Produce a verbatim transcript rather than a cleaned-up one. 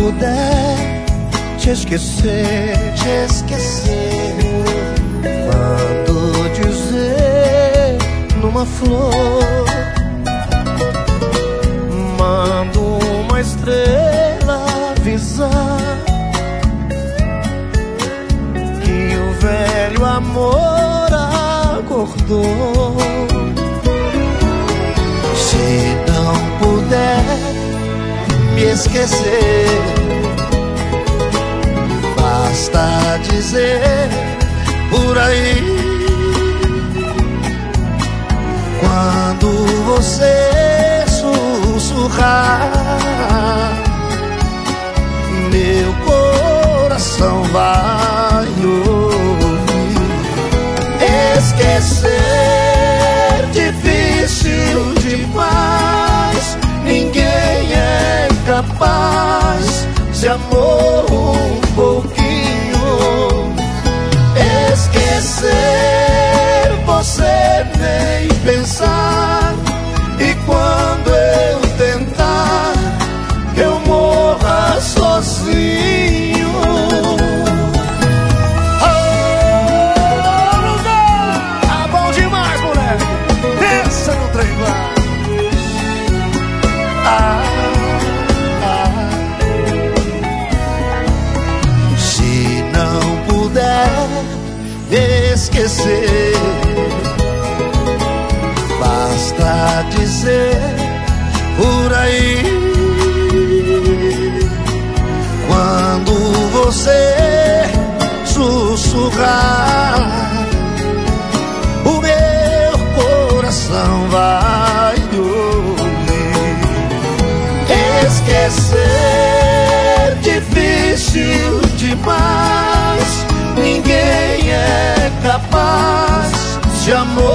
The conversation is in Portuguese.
puder te esquecer, te esquecer, mando dizer numa flor, mando uma estrela avisar que o velho amor acordou. se não puder me esquecer, basta dizer por aí, quando você sussurrar, meu coração vai ouvir. Esquecer difícil demais, ninguém é capaz. Se amor um pouquinho, esquecer você nem pensar. E quando eu tentar, eu morra sozinho. Oh, ah, bom demais, moleque. Pensa no trem lá. Ah, ah. Se não puder esquecer, basta dizer por aí, quando você sussurrar, o meu coração vai ouvir. Esquecer difícil demais, ninguém é capaz. Se amor